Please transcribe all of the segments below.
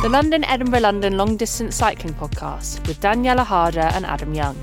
the London Edinburgh London long distance cycling podcast with Daniela Harder and Adam Young.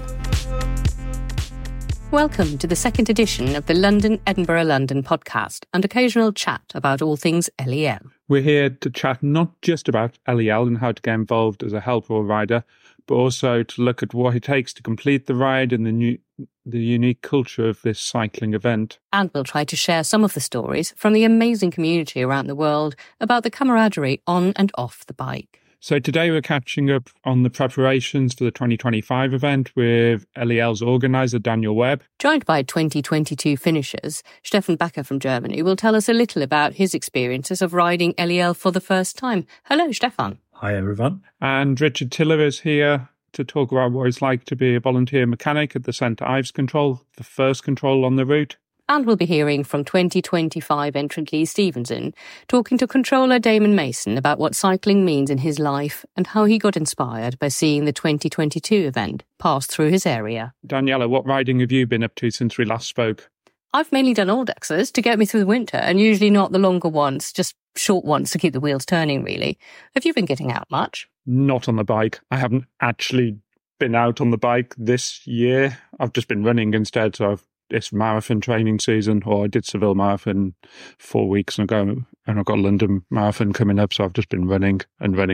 Welcome to the second edition of the London Edinburgh London podcast and occasional chat about all things LEL. We're here to chat not just about LEL and how to get involved as a helper or rider, but also to look at what it takes to complete the ride and the unique culture of this cycling event. And we'll try to share some of the stories from the amazing community around the world about the camaraderie on and off the bike. So today we're catching up on the preparations for the 2025 event with LEL's organiser, Daniel Webb. Joined by 2022 finishers, Stefan Backer from Germany will tell us a little about his experiences of riding LEL for the first time. Hello, Stefan. Hi, everyone. And Richard Tiller is here to talk about what it's like to be a volunteer mechanic at the St Ives Control, the first control on the route. And we'll be hearing from 2025 entrant Lee Stevenson, talking to controller Damon Mason about what cycling means in his life and how he got inspired by seeing the 2022 event pass through his area. Daniela, what riding have you been up to since we last spoke? I've mainly done Aldexers to get me through the winter, and usually not the longer ones, just short ones to keep the wheels turning, really. Have you been getting out much? Not on the bike. I haven't actually been out on the bike this year. I've just been running instead, so it's marathon training season, or I did Seville Marathon 4 weeks ago, and I've got London Marathon coming up, so I've just been running.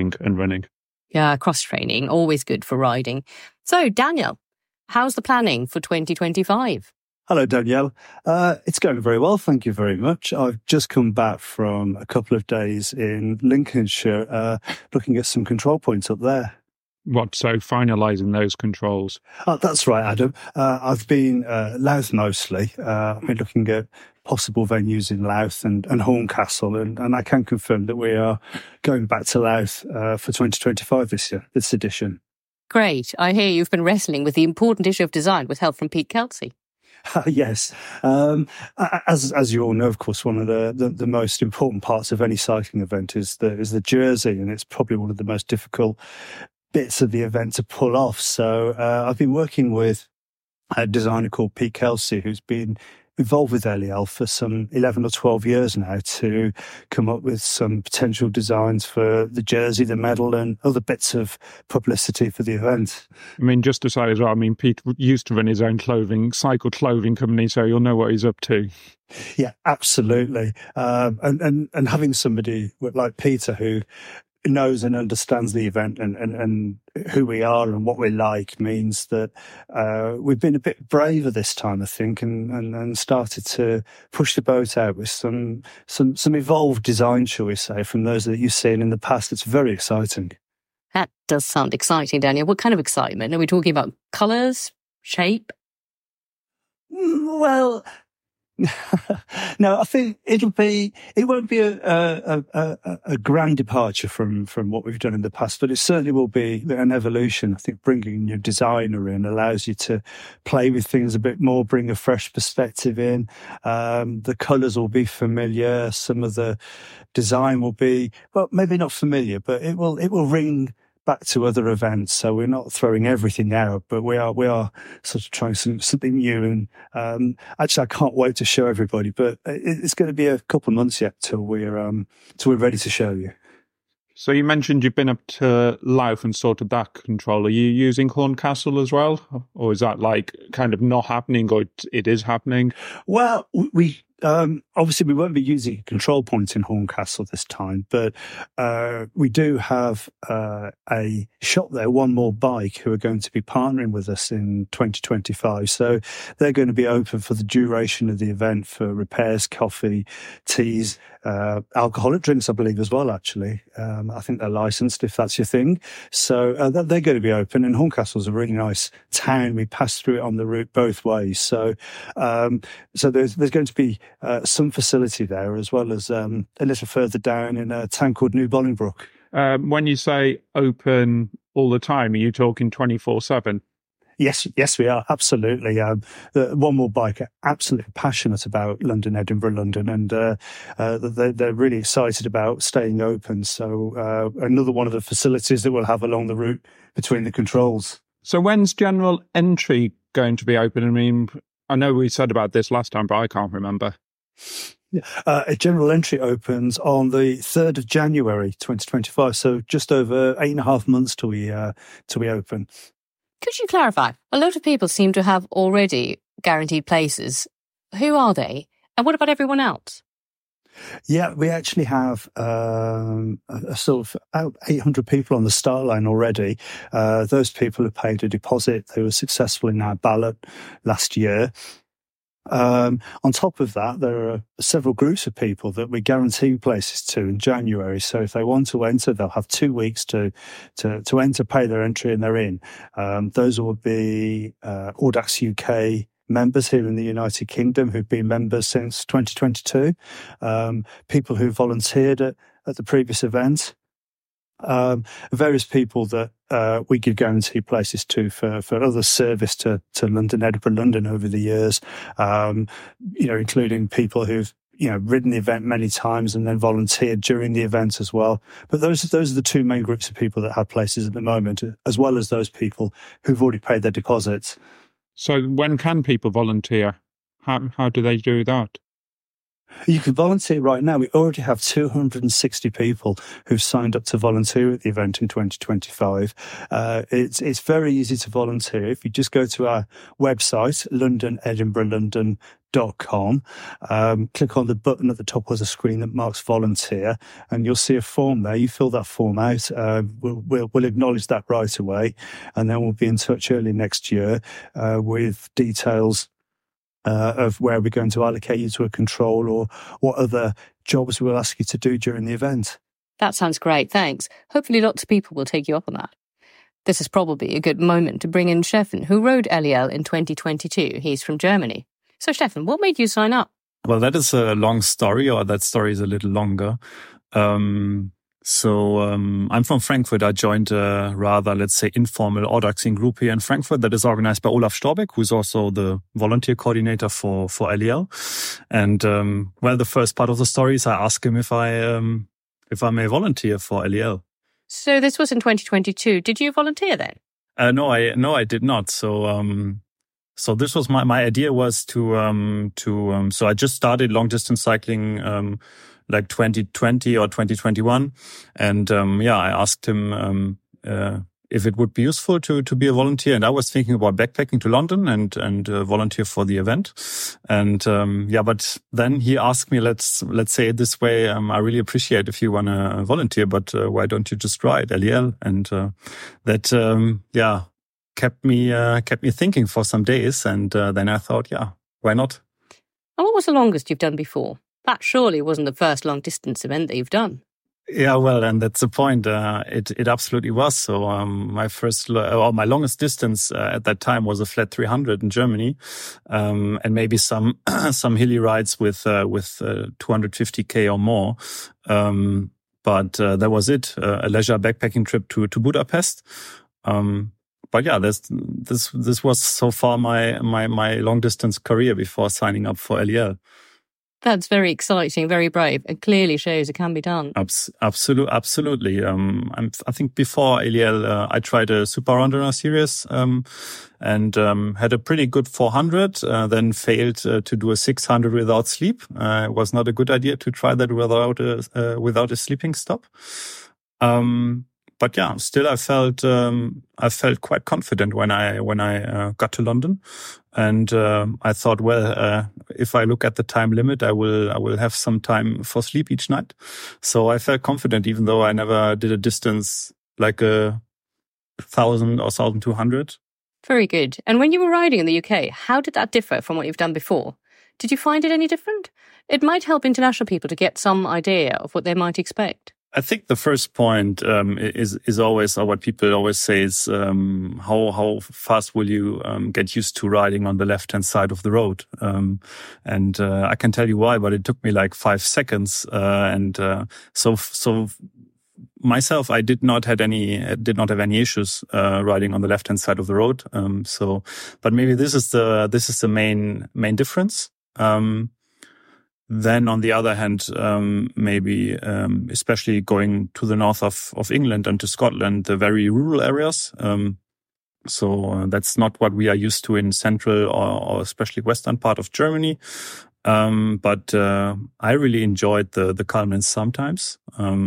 Yeah, cross-training, always good for riding. So, Daniel, how's the planning for 2025? Hello, Danielle. It's going very well, thank you very much. I've just come back from a couple of days in Lincolnshire, looking at some control points up there. What, so finalising those controls? That's right, Adam. I've been Louth mostly. I've been looking at possible venues in Louth and Horncastle, and I can confirm that we are going back to Louth for 2025 this edition. Great. I hear you've been wrestling with the important issue of design with help from Pete Kelsey. Yes. As you all know, of course, one of the most important parts of any cycling event is the jersey, and it's probably one of the most difficult bits of the event to pull off. So I've been working with a designer called Pete Kelsey, who's been involved with LEL for some 11 or 12 years now, to come up with some potential designs for the jersey, the medal, and other bits of publicity for the event. I mean, just to say as well, Pete used to run his own cycle clothing company, so you'll know what he's up to. Yeah, absolutely. And having somebody like Peter who knows and understands the event and who we are and what we're like means that we've been a bit braver this time, I think, and started to push the boat out with some evolved design, shall we say, from those that you've seen in the past. It's very exciting. That does sound exciting, Daniel. What kind of excitement? Are we talking about colours, shape? Well, no, I think it won't be a grand departure from what we've done in the past, but it certainly will be an evolution. I think bringing your designer in allows you to play with things a bit more, bring a fresh perspective in. The colours will be familiar. Some of the design will be, well, maybe not familiar, but it will ring back to other events. So we're not throwing everything out, but we are sort of trying something new. And actually, I can't wait to show everybody. But it's going to be a couple of months yet till we're ready to show you. So you mentioned you've been up to Louth and sorted that control. Are you using Horncastle as well, or is that like kind of not happening, or it is happening? Well, we. Obviously, we won't be using a control point in Horncastle this time, but we do have a shop there, One More Bike, who are going to be partnering with us in 2025. So they're going to be open for the duration of the event for repairs, coffee, teas, alcoholic drinks, I believe, as well, actually. I think they're licensed, if that's your thing. So they're going to be open, and Horncastle's a really nice town. We pass through it on the route both ways. So there's going to be some facility there, as well as a little further down in a town called New Bolingbroke. When you say open all the time, are you talking 24/7? Yes, we are, absolutely. The One More Bike are absolutely passionate about London, Edinburgh, London, and they're really excited about staying open. So another one of the facilities that we'll have along the route between the controls. So when's general entry going to be open? I mean, I know we said about this last time, but I can't remember. A general entry opens on the 3rd of January 2025, so just over 8.5 months till we open. Could you clarify? A lot of people seem to have already guaranteed places. Who are they? And what about everyone else? Yeah, we actually have a sort of 800 people on the start line already. Those people have paid a deposit. They were successful in our ballot last year. On top of that, there are several groups of people that we're guaranteeing places to in January. So if they want to enter, they'll have 2 weeks to enter, pay their entry, and they're in. Those will be Audax UK members here in the United Kingdom who've been members since 2022, people who volunteered at the previous event, various people that we give guarantee places to for other service to London, Edinburgh, London over the years, including people who've ridden the event many times and then volunteered during the event as well. But those are the two main groups of people that have places at the moment, as well as those people who've already paid their deposits. So when can people volunteer? How do they do that? You can volunteer right now. We already have 260 people who've signed up to volunteer at the event in 2025. It's very easy to volunteer. If you just go to our website, LondonEdinburghLondon.com, click on the button at the top of the screen that marks volunteer, and you'll see a form there. You fill that form out. We'll acknowledge that right away, and then we'll be in touch early next year with details of where we're going to allocate you to a control or what other jobs we'll ask you to do during the event. That sounds great, thanks. Hopefully lots of people will take you up on that. This is probably a good moment to bring in Stefan, who rode LEL in 2022. He's from Germany. So Stefan, what made you sign up? Well, that is a long story, or that story is a little longer. I'm from Frankfurt. I joined a rather, let's say, informal Audaxing group here in Frankfurt that is organized by Olaf Storbeck, who's also the volunteer coordinator for LEL. And, the first part of the story is I asked him if I may volunteer for LEL. So this was in 2022. Did you volunteer then? No, I did not. So this was my idea was to so I just started long distance cycling, like 2020 or 2021. And, I asked him, if it would be useful to be a volunteer. And I was thinking about backpacking to London and volunteer for the event. And, but then he asked me, let's say it this way. I really appreciate if you want to volunteer, but, why don't you just ride LEL? And, that, kept me thinking for some days. And, then I thought, why not? And what was the longest you've done before? That surely wasn't the first long-distance event that you've done. Yeah, well, and that's the point. It absolutely was. So my longest distance at that time was a flat 300 in Germany, and maybe some hilly rides with 250k or more. But that was it. A leisure backpacking trip to Budapest. But yeah, this was so far my long distance career before signing up for LEL. That's very exciting, very brave, and clearly shows it can be done. Absolutely. I think before LEL, I tried a Super Runner series, and had a pretty good 400, then failed to do a 600 without sleep. It was not a good idea to try that without a sleeping stop. But yeah, still I felt quite confident when I got to London, and I thought, if I look at the time limit, I will have some time for sleep each night. So I felt confident, even though I never did a distance like 1,000 or 1,200. Very good. And when you were riding in the UK, how did that differ from what you've done before? Did you find it any different? It might help international people to get some idea of what they might expect. I think the first point is always, or what people always say is, how fast will you get used to riding on the left-hand side of the road? And I can tell you why, but it took me like 5 seconds. So myself, I did not have any issues riding on the left-hand side of the road. But maybe this is the main difference. Then on the other hand, maybe, especially going to the north of England and to Scotland, the very rural areas. So that's not what we are used to in central or especially western part of Germany. But I really enjoyed the calmness sometimes.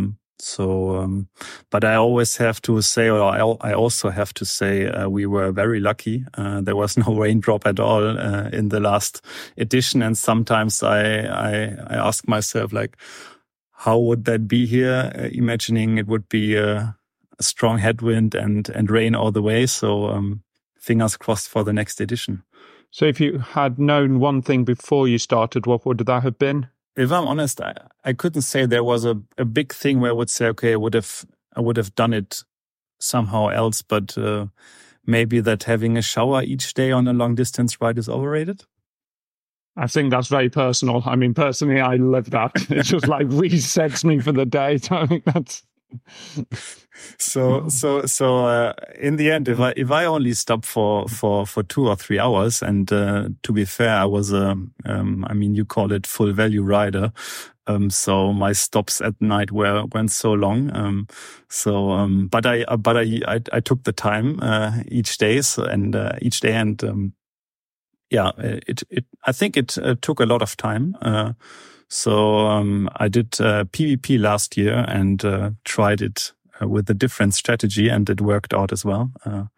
But I always have to say, or I also have to say, we were very lucky. There was no raindrop at all in the last edition, and sometimes I ask myself, like, how would that be here? Imagining it would be a strong headwind and rain all the way. So fingers crossed for the next edition. So if you had known one thing before you started, what would that have been? If I'm honest, I couldn't say there was a big thing where I would say, okay, I would have done it somehow else, but maybe that having a shower each day on a long distance ride is overrated. I think that's very personal. I mean, personally, I love that. It just like resets me for the day. So I think that's. So in the end, if I only stop for 2 or 3 hours, and to be fair, I was you call it full value rider. So my stops at night weren't so long. But I took the time each day, I think it took a lot of time. I did PvP last year and tried it with a different strategy, and it worked out as well.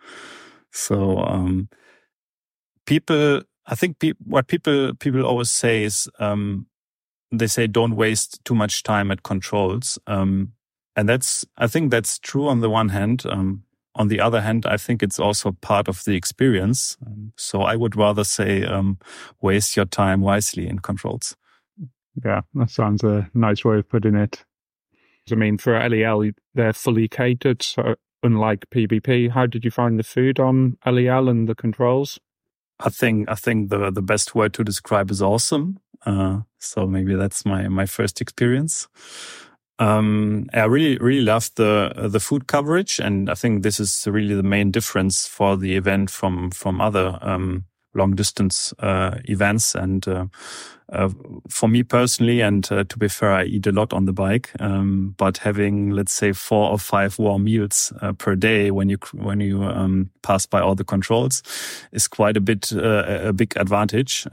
What people always say is they say don't waste too much time at controls, and I think that's true on the one hand. On the other hand, I think it's also part of the experience. So I would rather say waste your time wisely in controls. Yeah, that sounds a nice way of putting it. I mean, for LEL, they're fully catered, so unlike PvP. How did you find the food on LEL and the controls? I think the best word to describe is awesome. So maybe that's my first experience. I really loved the food coverage, and I think this is really the main difference for the event from other long distance events. And for me personally, and to be fair, I eat a lot on the bike. But having, let's say, 4 or 5 warm meals per day when you pass by all the controls is quite a big advantage.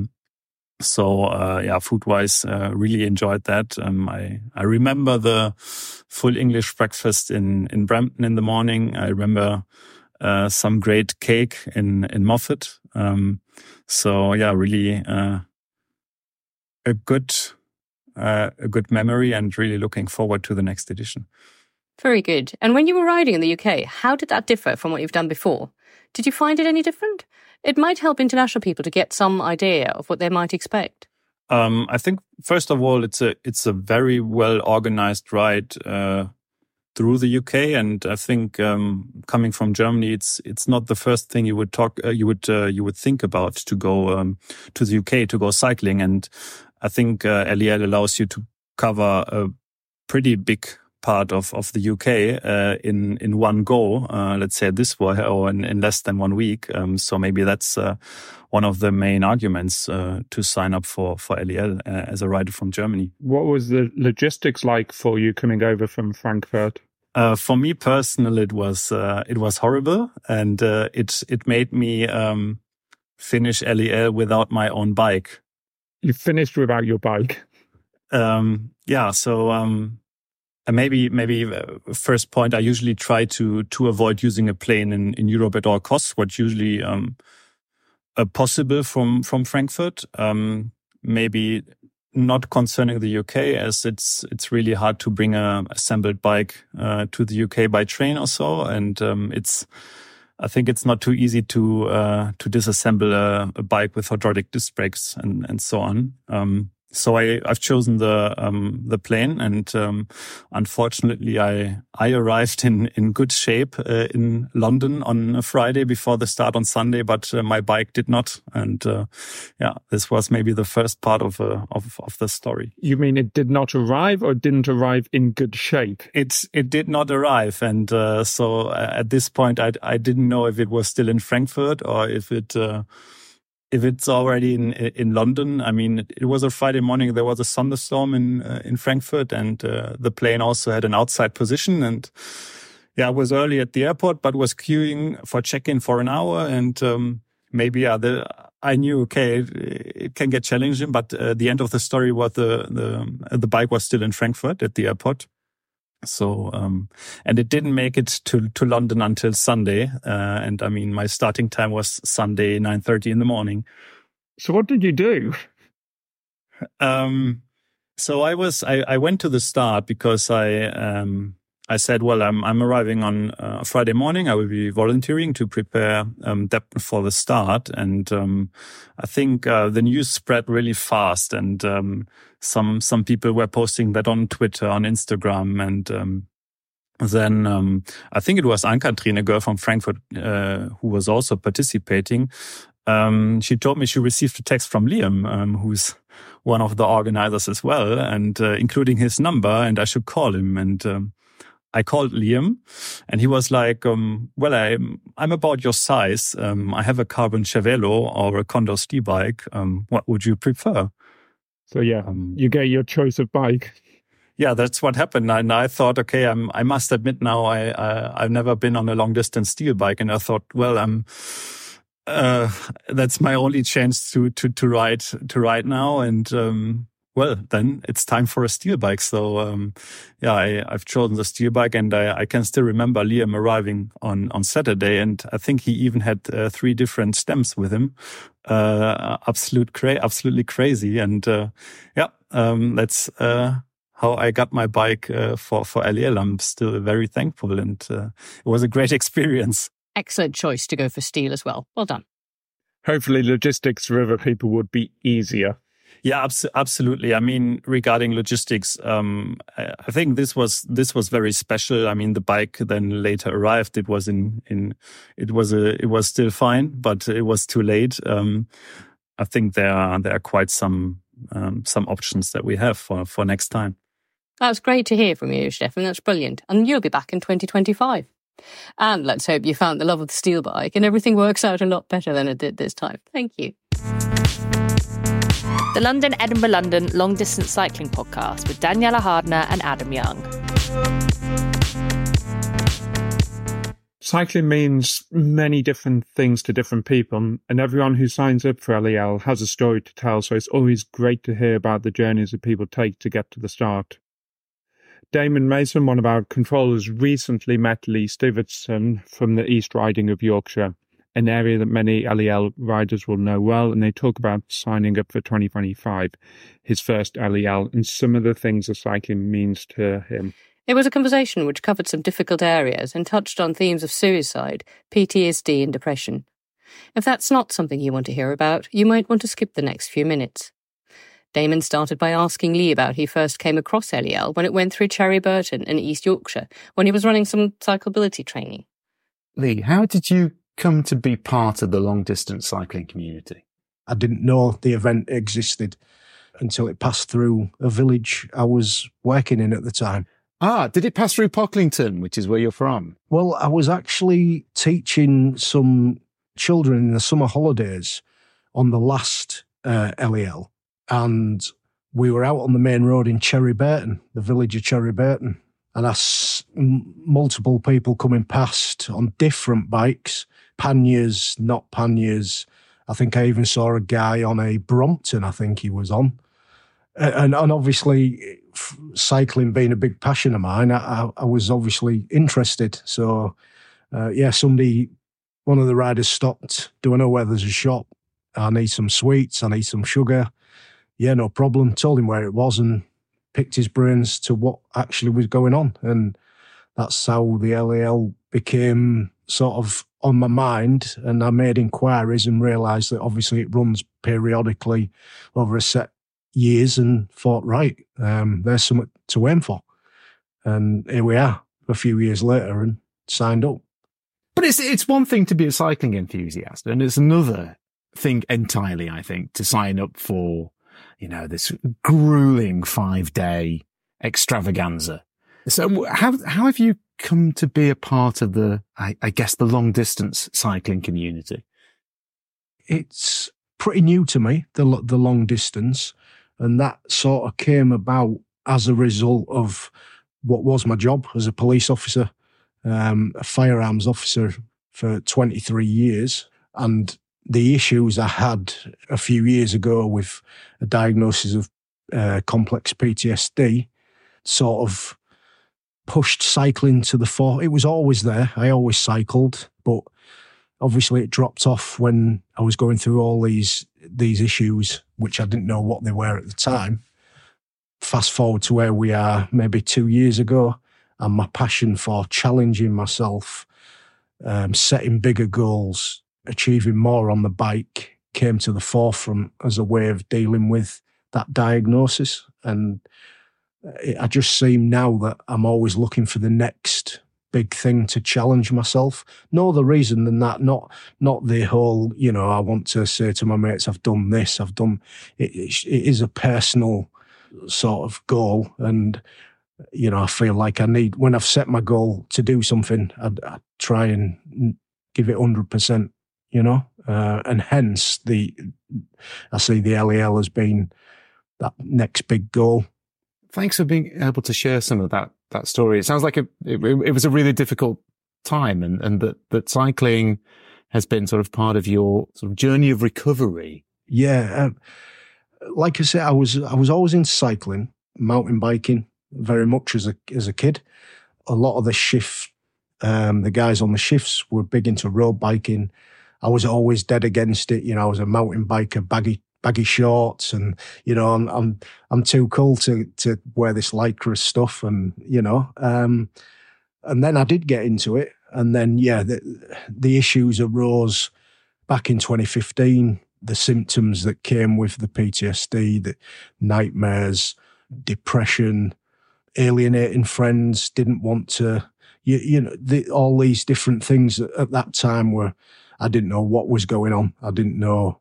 Food-wise, really enjoyed that. I remember the full English breakfast in Brampton in the morning. I remember some great cake in Moffat. Really a good memory, and really looking forward to the next edition. Very good. And when you were riding in the UK, how did that differ from what you've done before? Did you find it any different? It might help international people to get some idea of what they might expect. I think, first of all, it's a very well organized ride through the UK, and I think coming from Germany, it's not the first thing you would think about to go to the UK to go cycling, and I think LEL allows you to cover a pretty big part of the UK in one go, let's say this way, or in less than 1 week. So maybe that's one of the main arguments to sign up for LEL as a rider from Germany. What was the logistics like for you coming over from Frankfurt? For me personally, it was horrible, and it made me finish LEL without my own bike. You finished without your bike? Maybe first point, I usually try to avoid using a plane in Europe at all costs. What's usually possible from Frankfurt. Maybe not concerning the UK, as it's really hard to bring a assembled bike to the UK by train or so, and I think it's not too easy to disassemble a bike with hydraulic disc brakes and so on. So I've chosen the plane, and unfortunately I arrived in good shape in London on a Friday before the start on Sunday, but my bike did not. And this was maybe the first part of the story. You mean it did not arrive, or didn't arrive in good shape? It did not arrive, and so at this point I didn't know if it was still in Frankfurt or if it's already in London. I mean, it was a Friday morning. There was a thunderstorm in Frankfurt, and the plane also had an outside position. And I was early at the airport, but was queuing for check-in for an hour. And maybe I knew, okay, it can get challenging, but the end of the story was the bike was still in Frankfurt at the airport. So, and it didn't make it to London until Sunday. And I mean, my starting time was Sunday, 9:30 in the morning. So what did you do? So I went to the start because I said, well, I'm arriving on Friday morning. I will be volunteering to prepare for the start. And I think the news spread really fast. And some people were posting that on Twitter, on Instagram. And then I think it was Ann-Kathrin, a girl from Frankfurt, who was also participating. She told me she received a text from Liam, who's one of the organizers as well, and including his number, and I should call him. And I called Liam, and he was like, well, I'm about your size. I have a Carbon Cervelo or a Condos D-bike. What would you prefer? So yeah, you get your choice of bike. Yeah, that's what happened. And I thought, okay, I must admit now, I've never been on a long distance steel bike. And I thought, well, that's my only chance to ride now. And, well, then it's time for a steel bike. So, yeah, I've chosen the steel bike, and I can still remember Liam arriving on Saturday. And I think he even had 3 different stems with him. Absolutely crazy. And, yeah, that's, how I got my bike, for LEL. I'm still very thankful, and, it was a great experience. Excellent choice to go for steel as well. Well done. Hopefully logistics for other people would be easier. Yeah, absolutely. I mean, regarding logistics, I think this was very special. I mean, the bike then later arrived. It was it was still fine, but it was too late. I think there are quite some options that we have for next time. That's great to hear from you, Stefan. That's brilliant. And you'll be back in 2025. And let's hope you found the love of the steel bike and everything works out a lot better than it did this time. Thank you. The London, Edinburgh, London long distance cycling podcast with Daniela Hardner and Adam Young. Cycling means many different things to different people, and everyone who signs up for LEL has a story to tell, so it's always great to hear about the journeys that people take to get to the start. Damon Mason, one of our controllers, recently met Lee Stevenson from the East Riding of Yorkshire, an area that many LEL riders will know well, and they talk about signing up for 2025, his first LEL, and some of the things that cycling means to him. It was a conversation which covered some difficult areas and touched on themes of suicide, PTSD and depression. If that's not something you want to hear about, you might want to skip the next few minutes. Damon started by asking Lee about how he first came across LEL when it went through Cherry Burton in East Yorkshire, when he was running some cyclability training. Lee, how did you come to be part of the long-distance cycling community? I didn't know the event existed until it passed through a village I was working in at the time. Ah, did it pass through Pocklington, which is where you're from? Well, I was actually teaching some children in the summer holidays on the last LEL, and we were out on the main road in Cherry Burton, the village of Cherry Burton, and I saw multiple people coming past on different bikes, panniers, not panniers. I think I even saw a guy on a Brompton, I think he was on. And obviously, cycling being a big passion of mine, I was obviously interested. So, one of the riders stopped. Do I know where there's a shop? I need some sweets. I need some sugar. Yeah, no problem. Told him where it was and picked his brains to what actually was going on. And that's how the LEL became sort of on my mind. And I made inquiries and realised that obviously it runs periodically over a set years, and thought, right, there's something to aim for. And here we are a few years later and signed up. But it's one thing to be a cycling enthusiast, and it's another thing entirely, I think, to sign up for, this grueling 5-day extravaganza. So how have you come to be a part of the long distance cycling community? It's pretty new to me, the long distance. And that sort of came about as a result of what was my job as a police officer, a firearms officer for 23 years. And the issues I had a few years ago with a diagnosis of complex PTSD sort of pushed cycling to the fore. It was always there. I always cycled, but obviously it dropped off when I was going through all these issues, which I didn't know what they were at the time. Fast forward to where we are maybe 2 years ago, and my passion for challenging myself, setting bigger goals, achieving more on the bike came to the forefront as a way of dealing with that diagnosis. And I just seem now that I'm always looking for the next big thing to challenge myself. No other reason than that, not the whole, I want to say to my mates, I've done this, I've done... It is a personal sort of goal. And, I feel like I need... When I've set my goal to do something, I try and give it 100%, and hence I see the LEL as being that next big goal. Thanks for being able to share some of that story. It sounds like it was a really difficult time, and that cycling has been sort of part of your sort of journey of recovery. Yeah. Like I said, I was always into cycling, mountain biking, very much as a kid. A lot of the the guys on the shifts were big into road biking. I was always dead against it. I was a mountain biker, baggy shorts, and I'm too cool to wear this Lycra stuff, and and then I did get into it, and then the issues arose back in 2015. The symptoms that came with the PTSD, the nightmares, depression, alienating friends, didn't want to, all these different things at that time were, I didn't know what was going on. I didn't know,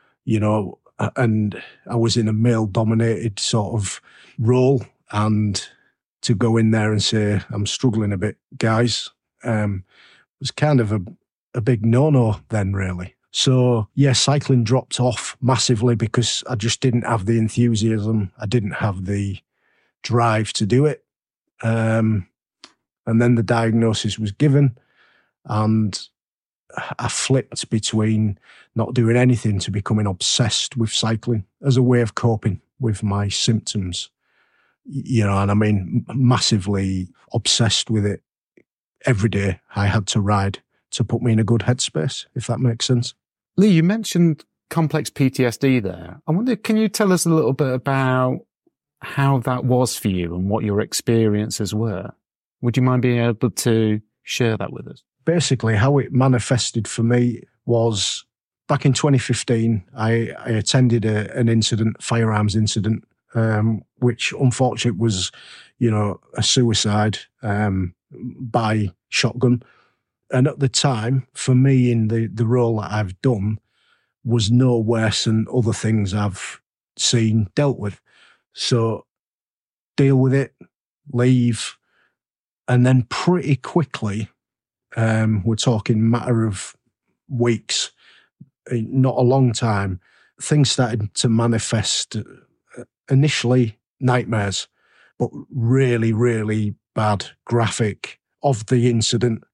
and I was in a male-dominated sort of role, and to go in there and say, I'm struggling a bit, guys, was kind of a big no-no then, really. So, cycling dropped off massively because I just didn't have the enthusiasm. I didn't have the drive to do it. And then the diagnosis was given, and I flipped between not doing anything to becoming obsessed with cycling as a way of coping with my symptoms. And I mean, massively obsessed with it. Every day I had to ride to put me in a good headspace, if that makes sense. Lee, you mentioned complex PTSD there. I wonder, can you tell us a little bit about how that was for you and what your experiences were? Would you mind being able to share that with us? Basically, how it manifested for me was back in 2015, I attended an incident, firearms incident, which unfortunately was, a suicide by shotgun. And at the time, for me, in the role that I've done, was no worse than other things I've seen, dealt with. So deal with it, leave, and then pretty quickly, we're talking matter of weeks, not a long time, things started to manifest. Initially, nightmares, but really, really bad graphic of the incident.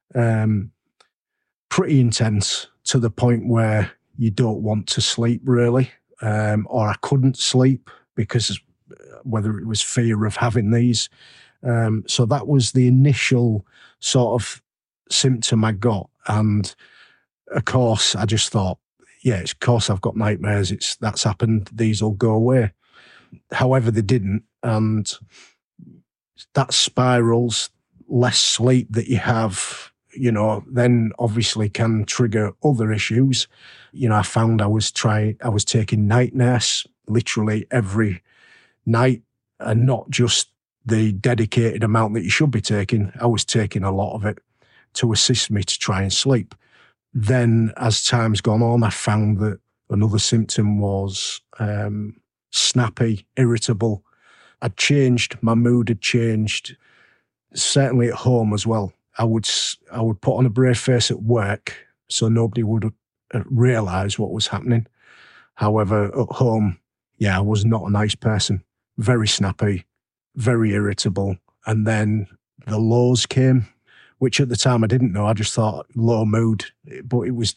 Pretty intense to the point where you don't want to sleep, really, or I couldn't sleep because whether it was fear of having these. So that was the initial sort of symptom I got. And of course, I just thought, of course I've got nightmares. That's happened. These will go away. However, they didn't. And that spirals, less sleep that you have, then obviously can trigger other issues. I found I was taking night nurse literally every night, and not just the dedicated amount that you should be taking. I was taking a lot of it to assist me to try and sleep. Then as time's gone on, I found that another symptom was snappy, irritable. I'd changed, my mood had changed, certainly at home as well. I would put on a brave face at work so nobody would realise what was happening. However, at home, I was not a nice person. Very snappy, very irritable. And then the lows came, which at the time I didn't know. I just thought low mood, but it was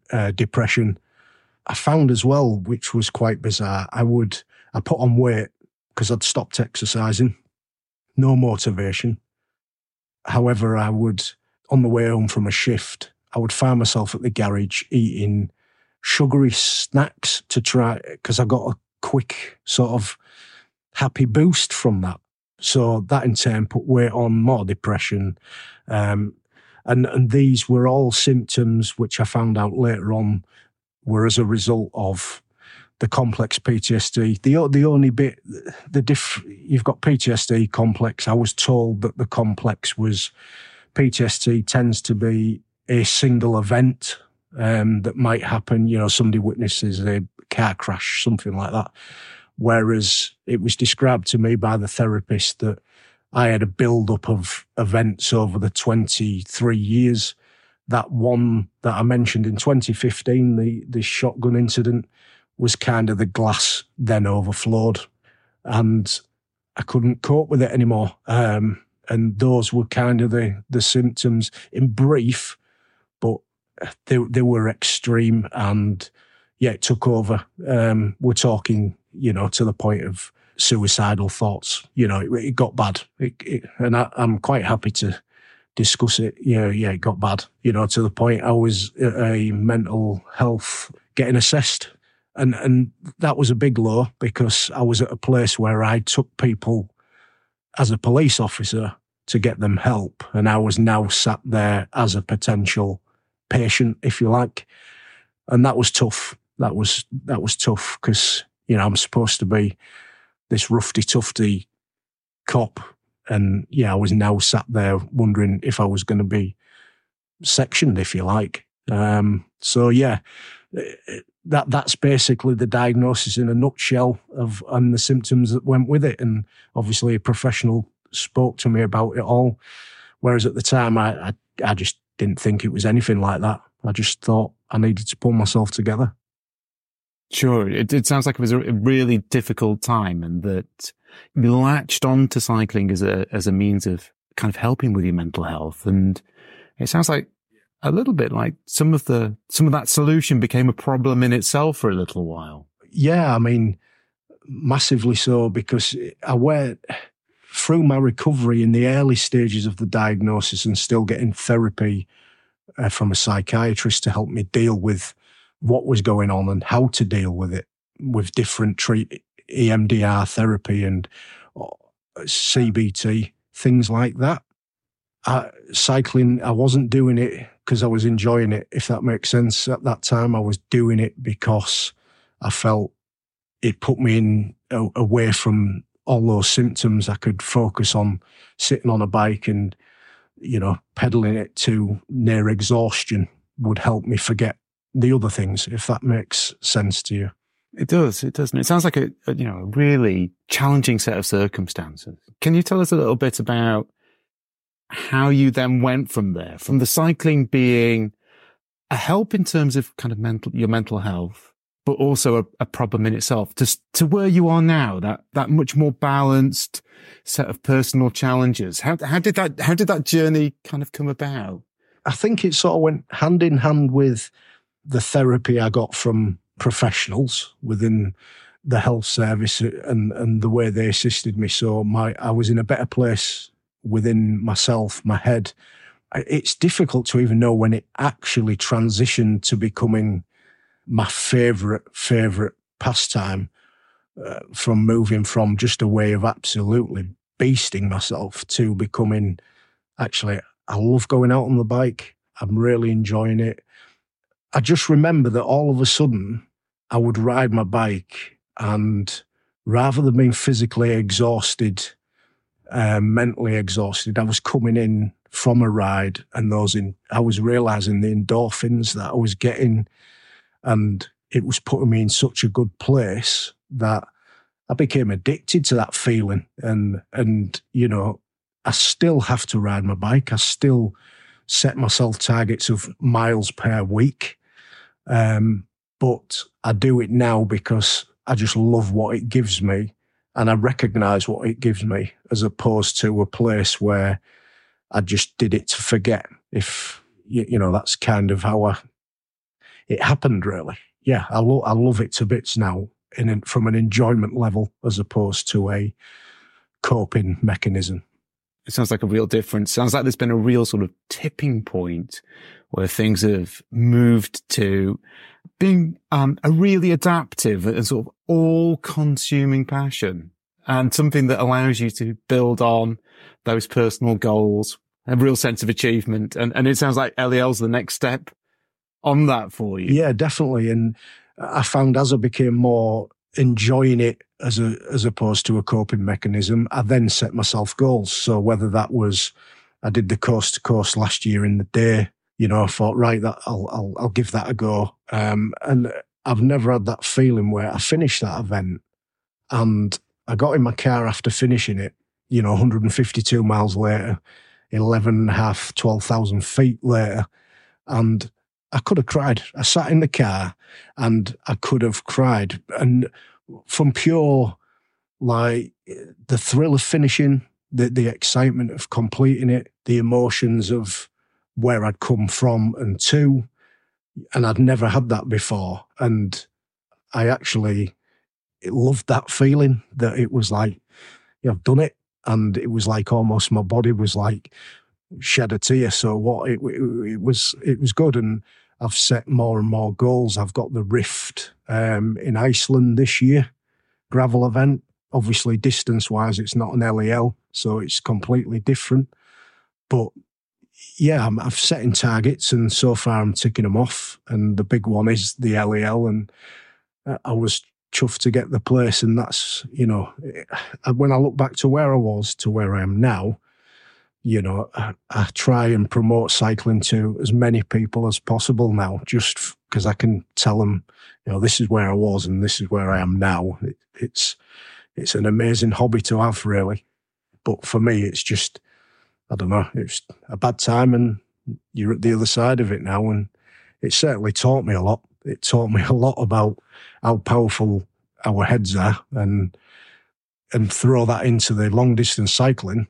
depression. I found as well, which was quite bizarre, I put on weight because I'd stopped exercising, no motivation. However, I would, on the way home from a shift, I would find myself at the garage eating sugary snacks to try, because I got a quick sort of happy boost from that. So that in turn put weight on, more depression. And these were all symptoms which I found out later on were as a result of the complex PTSD. The only bit, you've got PTSD complex. I was told that the complex was PTSD tends to be a single event that might happen. You know, somebody witnesses a car crash, something like that. Whereas it was described to me by the therapist that I had a build-up of events over the 23 years. That one that I mentioned in 2015, the shotgun incident, was kind of the glass then overflowed and I couldn't cope with it anymore. And those were kind of the symptoms in brief, but they were extreme and yeah, it took over. We're talking, you know, to the point of suicidal thoughts. You know, it got bad. And I'm quite happy to discuss it. Yeah, it got bad, you know, to the point I was at a mental health getting assessed. And that was a big low because I was at a place where I took people as a police officer to get them help. And I was now sat there as a potential patient, if you like. And that was tough. That was tough because, you know, I'm supposed to be this roughy-tufty cop. And yeah, I was now sat there wondering if I was going to be sectioned, if you like. So yeah, that's basically the diagnosis in a nutshell and the symptoms that went with it. And obviously a professional spoke to me about it all. Whereas at the time, I just didn't think it was anything like that. I just thought I needed to pull myself together. Sure. It sounds like it was a really difficult time and that you latched on to cycling as a means of kind of helping with your mental health. And it sounds like a little bit like some of that solution became a problem in itself for a little while. Yeah, I mean, massively so, because I went through my recovery in the early stages of the diagnosis and still getting therapy from a psychiatrist to help me deal with what was going on and how to deal with it with different EMDR therapy and CBT, things like that. Cycling, I wasn't doing it because I was enjoying it, if that makes sense. At that time, I was doing it because I felt it put me in away from all those symptoms. I could focus on sitting on a bike and, you know, pedaling it to near exhaustion would help me forget the other things, if that makes sense to you. It does. It does. And it sounds like a really challenging set of circumstances. Can you tell us a little bit about how you then went from there, from the cycling being a help in terms of kind of your mental health, but also a problem in itself, to where you are now, that much more balanced set of personal challenges? How did that journey kind of come about? I think it sort of went hand in hand with the therapy I got from professionals within the health service and the way they assisted me. So I was in a better place within myself, my head. It's difficult to even know when it actually transitioned to becoming my favourite pastime, from moving from just a way of absolutely beasting myself to becoming, actually, I love going out on the bike. I'm really enjoying it. I just remember that all of a sudden I would ride my bike and rather than being physically exhausted, mentally exhausted, I was coming in from a ride and I was realising the endorphins that I was getting and it was putting me in such a good place that I became addicted to that feeling. And you know, I still have to ride my bike. I still set myself targets of miles per week. But I do it now because I just love what it gives me and I recognise what it gives me, as opposed to a place where I just did it to forget. If, you know, that's kind of how it happened really. Yeah, I love it to bits now from an enjoyment level as opposed to a coping mechanism. It sounds like a real difference. Sounds like there's been a real sort of tipping point where things have moved to being a really adaptive and sort of all-consuming passion, and something that allows you to build on those personal goals, a real sense of achievement. And it sounds like LEL's the next step on that for you. Yeah, definitely. And I found as I became more enjoying it as opposed to a coping mechanism, I then set myself goals. So whether that was, I did the coast to coast last year in the day, you know, I thought, right, that I'll give that a go. And I've never had that feeling where I finished that event and I got in my car after finishing it, you know, 152 miles later, 12,000 feet later, and I could have cried. I sat in the car and I could have cried. And from pure, like, the thrill of finishing, the excitement of completing it, the emotions of where I'd come from and to, and I'd never had that before. And I actually loved that feeling that it was like, yeah, I've done it. And it was like almost my body was like shed a tear. So what it was good. And I've set more and more goals. I've got the Rift in Iceland this year, gravel event. Obviously, distance-wise, it's not an LEL, so it's completely different. But yeah, I'm setting targets, and so far I'm ticking them off. And the big one is the LEL, and I was chuffed to get the place. And that's, you know, when I look back to where I was to where I am now, you know, I try and promote cycling to as many people as possible now, just because I can tell them, you know, this is where I was and this is where I am now. It's an amazing hobby to have, really. But for me, it's just, I don't know, it's a bad time and you're at the other side of it now. And it certainly taught me a lot. It taught me a lot about how powerful our heads are, and throw that into the long distance cycling,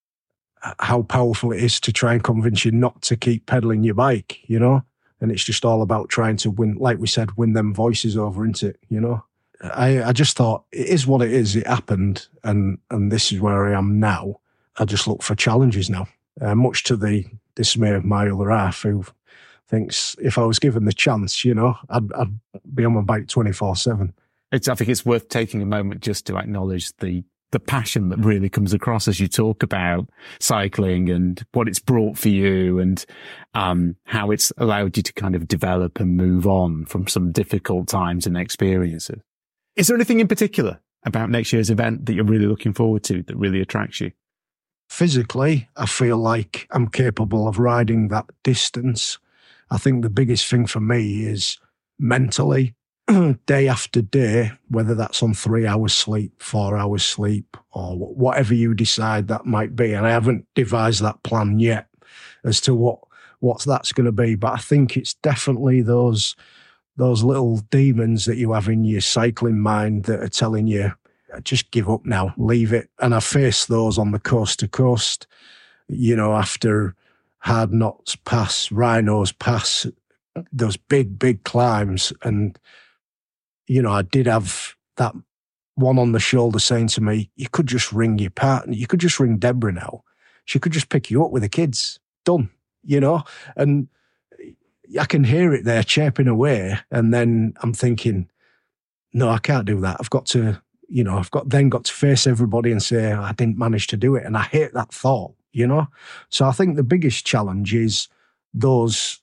how powerful it is to try and convince you not to keep pedaling your bike, you know? And it's just all about trying to win, like we said, win them voices over into it, you know? I just thought, it is what it is. It happened, and this is where I am now. I just look for challenges now, much to the dismay of my other half, who thinks if I was given the chance, you know, I'd be on my bike 24/7. I think it's worth taking a moment just to acknowledge the passion that really comes across as you talk about cycling and what it's brought for you, and how it's allowed you to kind of develop and move on from some difficult times and experiences. Is there anything in particular about next year's event that you're really looking forward to that really attracts you? Physically, I feel like I'm capable of riding that distance. I think the biggest thing for me is mentally, day after day, whether that's on 3 hours sleep, 4 hours sleep, or whatever you decide that might be. And I haven't devised that plan yet as to what that's going to be. But I think it's definitely those little demons that you have in your cycling mind that are telling you, just give up now, leave it. And I faced those on the coast to coast, you know, after Hard Knots Pass, Rhinos Pass, those big climbs. And, you know, I did have that one on the shoulder saying to me, you could just ring your partner. You could just ring Deborah now. She could just pick you up with the kids. Done, you know? And I can hear it there chirping away. And then I'm thinking, no, I can't do that. I've got to, you know, I've got to face everybody and say, I didn't manage to do it. And I hate that thought, you know? So I think the biggest challenge is those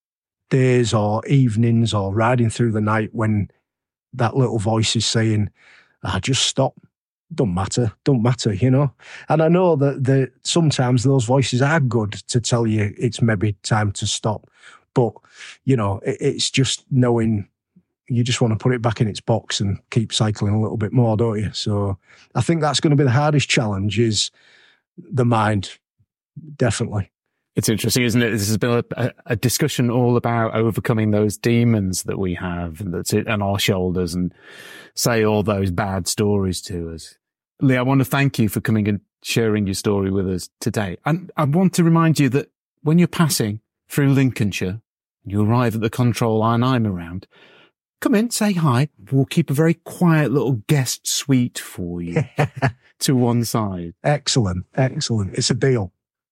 days or evenings or riding through the night when that little voice is saying, just stop. Don't matter, you know? And I know that sometimes those voices are good to tell you it's maybe time to stop. But, you know, it's just knowing you just want to put it back in its box and keep cycling a little bit more, don't you? So I think that's going to be the hardest challenge, is the mind, definitely. It's interesting, isn't it? This has been a discussion all about overcoming those demons that we have and that's it on our shoulders, and say all those bad stories to us. Lee, I want to thank you for coming and sharing your story with us today. And I want to remind you that when you're passing through Lincolnshire You arrive at the control line, I'm around. Come in, say hi. We'll keep a very quiet little guest suite for you to one side. Excellent. It's a deal.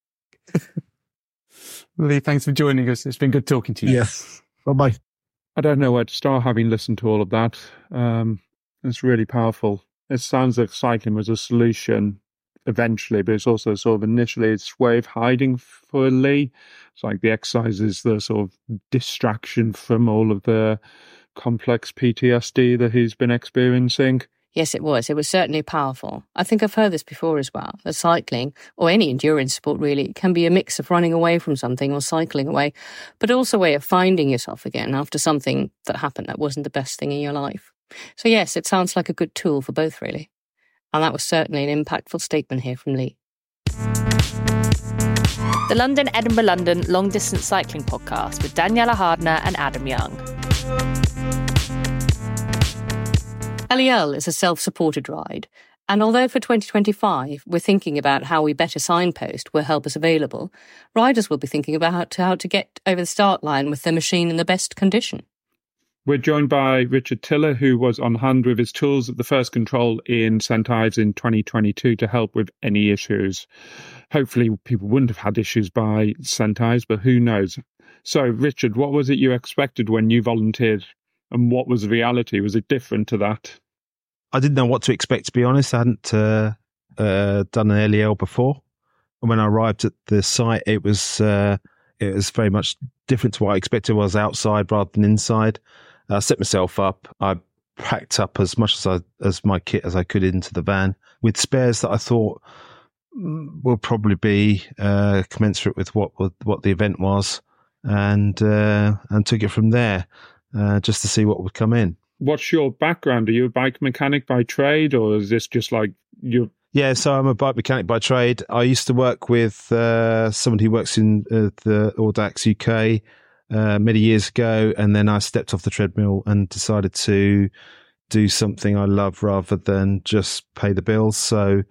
Lee, thanks for joining us. It's been good talking to you. Yes. Bye-bye. I don't know where to start having listened to all of that. It's really powerful. It sounds like cycling was a solution eventually, but it's also sort of initially its way of hiding for Lee. It's like the exercise is the sort of distraction from all of the complex PTSD that he's been experiencing. Yes, it was. It was certainly powerful. I think I've heard this before as well, that cycling, or any endurance sport really, can be a mix of running away from something or cycling away, but also a way of finding yourself again after something that happened that wasn't the best thing in your life. So yes, it sounds like a good tool for both, really. And that was certainly an impactful statement here from Lee. The London, Edinburgh, London Long Distance Cycling Podcast with Daniela Hardner and Adam Young. LEL is a self-supported ride, and although for 2025 we're thinking about how we better signpost where help is available, riders will be thinking about how to get over the start line with their machine in the best condition. We're joined by Richard Tiller, who was on hand with his tools at the first control in St Ives in 2022 to help with any issues. Hopefully people wouldn't have had issues by St Ives, but who knows? So, Richard, what was it you expected when you volunteered, and what was the reality? Was it different to that? I didn't know what to expect, to be honest. I hadn't done an LEL before. And when I arrived at the site, it was very much different to what I expected. It was outside rather than inside. I set myself up. I packed up as much as my kit as I could into the van with spares that I thought will probably be commensurate with what the event was, and took it from there just to see what would come in. What's your background? Are you a bike mechanic by trade, or is this just like you? Yeah, so I'm a bike mechanic by trade. I used to work with someone who works in the Audax UK many years ago, and then I stepped off the treadmill and decided to do something I love rather than just pay the bills. So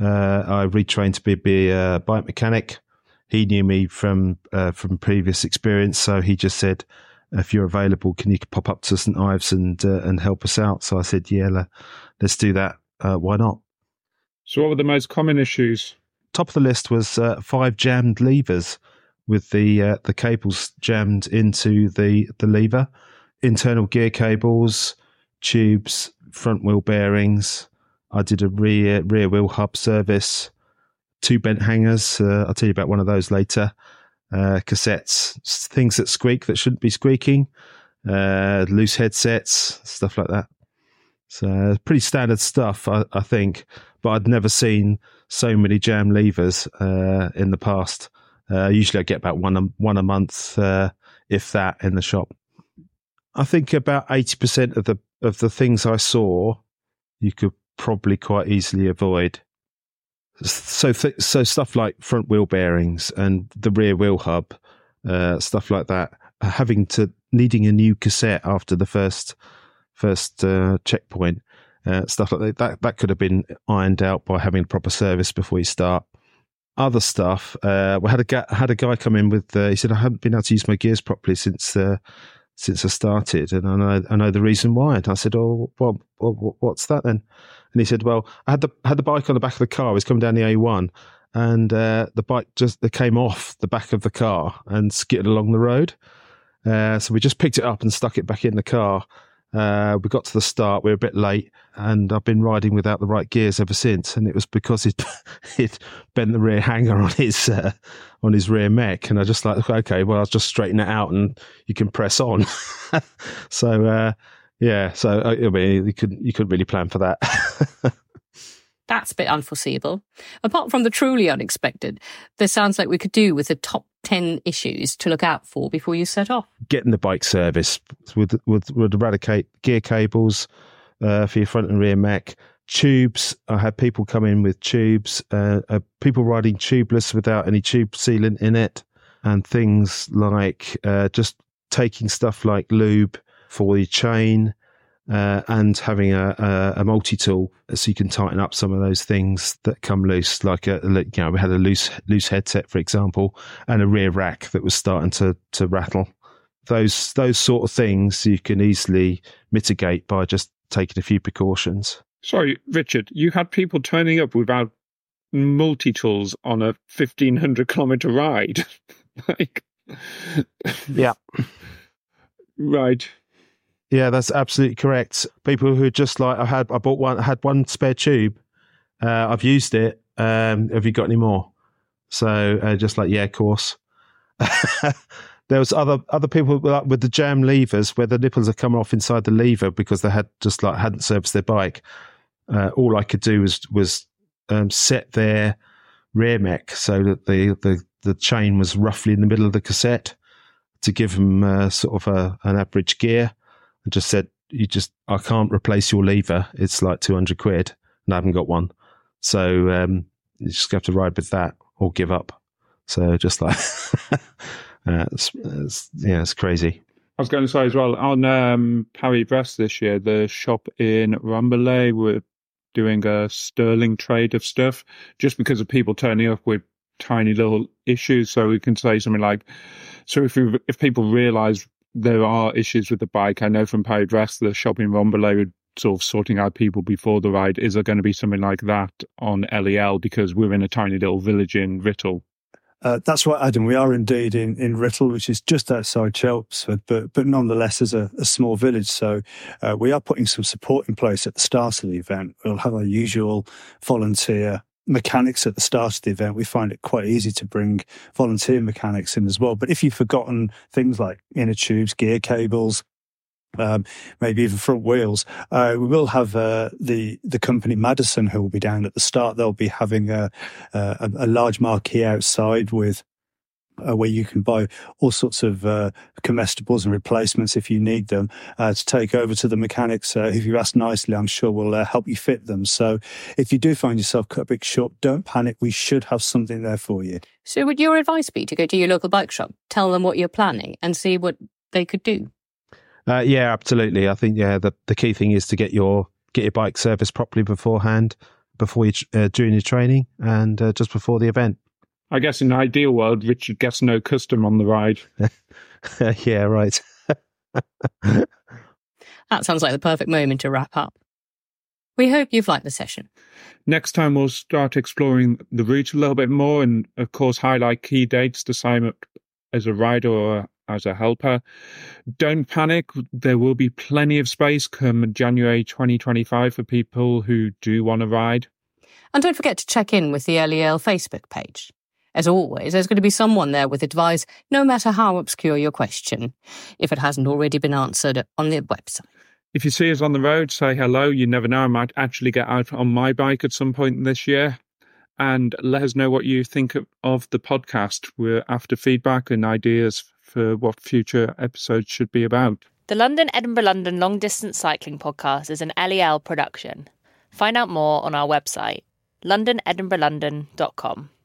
I retrained to be a bike mechanic. He knew me from previous experience, so he just said, if you're available, can you pop up to St Ives and help us out? So I said, yeah, let's do that. Why not? So what were the most common issues? Top of the list was 5 jammed levers with the cables jammed into the lever, internal gear cables, tubes, front wheel bearings. I did a rear wheel hub service, 2 bent hangers. I'll tell you about one of those later. Cassettes, things that squeak that shouldn't be squeaking, loose headsets, stuff like that. So pretty standard stuff, I think. But I'd never seen so many jam levers in the past. Usually I get about one a month, if that, in the shop. I think about 80% of the things I saw, you could probably quite easily avoid. So stuff like front wheel bearings and the rear wheel hub, stuff like that. Needing a new cassette after the first checkpoint, stuff like that could have been ironed out by having proper service before you start. Other stuff, we had a guy come in with. He said, I haven't been able to use my gears properly since I started, and I know the reason why. And I said, oh, well, what's that then? And he said, well, I had the bike on the back of the car. I was coming down the A1, and the bike just came off the back of the car and skidded along the road. So we just picked it up and stuck it back in the car. We got to the start. We were a bit late, and I've been riding without the right gears ever since. And it was because he'd bent the rear hanger on his rear mech. And I just like, okay, well, I'll just straighten it out, and you can press on. So yeah, so I mean, you couldn't really plan for that. That's a bit unforeseeable. Apart from the truly unexpected, there sounds like we could do with the top 10 issues to look out for before you set off. Getting the bike service would eradicate gear cables for your front and rear mech. Tubes, I had people come in with tubes, people riding tubeless without any tube sealant in it, and things like just taking stuff like lube for your chain, and having a multi-tool so you can tighten up some of those things that come loose. Like we had a loose headset, for example, and a rear rack that was starting to rattle. those sort of things you can easily mitigate by just taking a few precautions. Sorry, Richard, you had people turning up without multi-tools on a 1,500 kilometre ride. Yeah. Right. Yeah, that's absolutely correct. People who are just like, I had one spare tube. I've used it. Have you got any more? So just like, yeah, of course. There was other people with the jam levers where the nipples are coming off inside the lever because they hadn't serviced their bike. All I could do was set their rear mech so that the chain was roughly in the middle of the cassette to give them sort of an average gear. I just said, I can't replace your lever. It's like 200 quid and I haven't got one. So you just have to ride with that or give up. So just like, it's crazy. I was going to say as well, on Paris-Brest this year, the shop in Rambouillet were doing a sterling trade of stuff just because of people turning up with tiny little issues. So we can say something like, so if people realise there are issues with the bike, I know from Paris-Brest, the shop in Rambouillet would sort of sorting out people before the ride. Is there going to be something like that on LEL because we're in a tiny little village in Writtle? That's right, Adam. We are indeed in Writtle, which is just outside Chelmsford, but nonetheless is a small village. So we are putting some support in place at the start of the event. We'll have our usual volunteer mechanics at the start of the event. We find it quite easy to bring volunteer mechanics in as well. But if you've forgotten things like inner tubes, gear cables, maybe even front wheels, we will have the company Madison who will be down at the start. They'll be having a large marquee outside with where you can buy all sorts of comestibles and replacements if you need them to take over to the mechanics. If you ask nicely, I'm sure we'll help you fit them. So if you do find yourself cut a bit short, don't panic. We should have something there for you. So would your advice be to go to your local bike shop, tell them what you're planning and see what they could do? Yeah, absolutely. I think the key thing is to get your bike serviced properly beforehand, before you during your training, and just before the event. I guess in an ideal world, Richard gets no custom on the ride. Yeah, right. That sounds like the perfect moment to wrap up. We hope you've liked the session. Next time we'll start exploring the route a little bit more and, of course, highlight key dates to sign up as a rider or as a helper. Don't panic. There will be plenty of space come January 2025 for people who do want to ride. And don't forget to check in with the LEL Facebook page. As always, there's going to be someone there with advice, no matter how obscure your question, if it hasn't already been answered on the website. If you see us on the road, say hello. You never know, I might actually get out on my bike at some point this year. And let us know what you think of the podcast. We're after feedback and ideas for what future episodes should be about. The London Edinburgh London Long Distance Cycling Podcast is an LEL production. Find out more on our website, londonedinburghlondon.com.